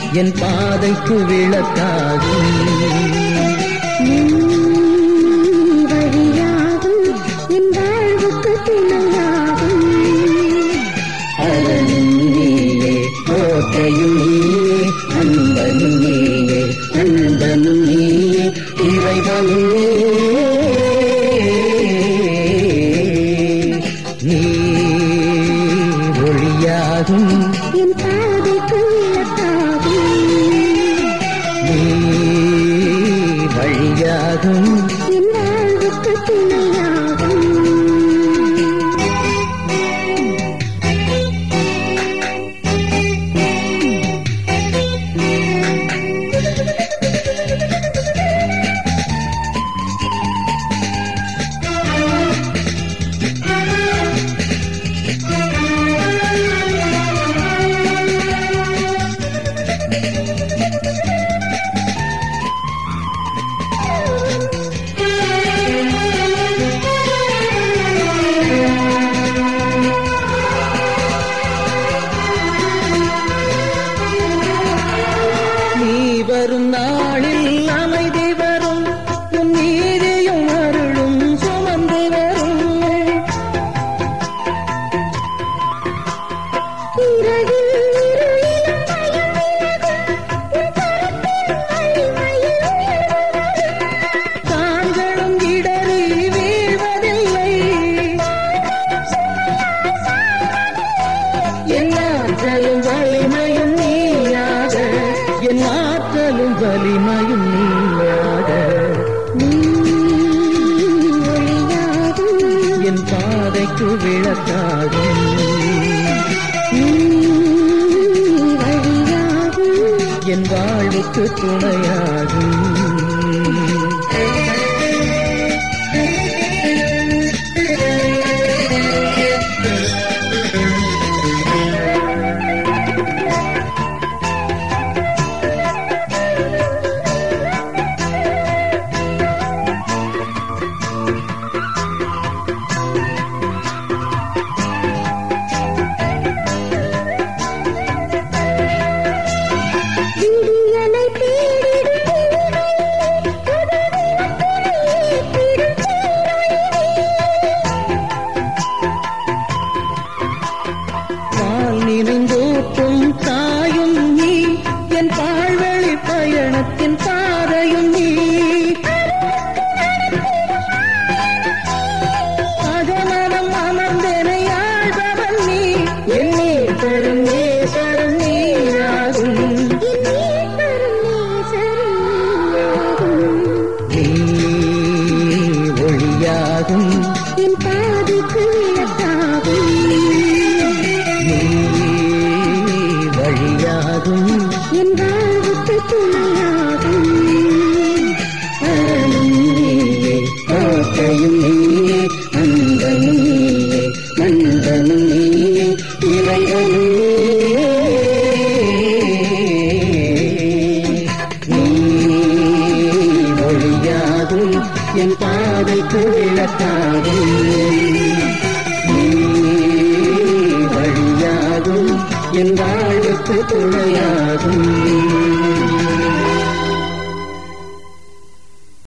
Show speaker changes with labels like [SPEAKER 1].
[SPEAKER 1] என் பாதைக்கு விளக்காகும்.
[SPEAKER 2] நீ வழியாகும் என் வாழ்வுக்கு துணையாகும்.
[SPEAKER 1] அரணம் நீயே கோட்டையும் நீயே அன்பனும் நீயே அன்பனும் நீயே இறைவனும் நீ ஒளியாகும்
[SPEAKER 2] என் பாதைக்கு விளக்காகும்.
[SPEAKER 1] நீ வழியாகும்
[SPEAKER 2] என் வாழ்வுக்கு துணையாகும்.
[SPEAKER 1] வரும் நாளில் அமைதி வரும் உன் நீதியும் அருளும் சுமந்து வரும்.
[SPEAKER 2] இரவில் இருளிலும் பயம் விலகும் உன் கரத்தின் வலிமையில் உயர்வு வரும்.
[SPEAKER 1] தாங்களும் இடறி வீழ்வதில்லை என் ஆற்றலும் வலிமையும் நீயாக என் ஆற்றலும் வலிமையும் நீயாக.
[SPEAKER 2] நீ ஒளியாகும்
[SPEAKER 1] என் பாதைக்கு விளக்காகும்.
[SPEAKER 2] நீ வழியாகும்
[SPEAKER 1] என் வாழ்வுக்கு துணையாகும்.
[SPEAKER 2] விடியலை தேடிடும் இனிமையிலே புது விளக்கினை ஏற்றிடும் தேரொளியே.
[SPEAKER 1] பால் நிறைந்தூட்டும் தாயும் நீ என் பால்வழி பயணத்தின் பாதையும் நீ. அகமனம் அமர்ந்தனை ஆழ்பவன் நீ என் தரும் நேசரும் நீராகும்.
[SPEAKER 2] என் மீட்பரும் நேசரும்
[SPEAKER 1] நீ ஒளியாகும்
[SPEAKER 2] என் பாதைக்கு விளக்காகும்.
[SPEAKER 1] நீ வழியாகும்
[SPEAKER 2] என் வாழ்வுக்கு துணையாகும்.
[SPEAKER 1] அரணம் நீயே கோட்டையும் நீயே அன்பனும் நீயே நண்பனும் நீயே இறைவனும் நீ ஒளியாகும் என் பாதைக்கு விளக்காகும். நீ வழியாகும் என் வாழ்வுக்கு துணையாகும்.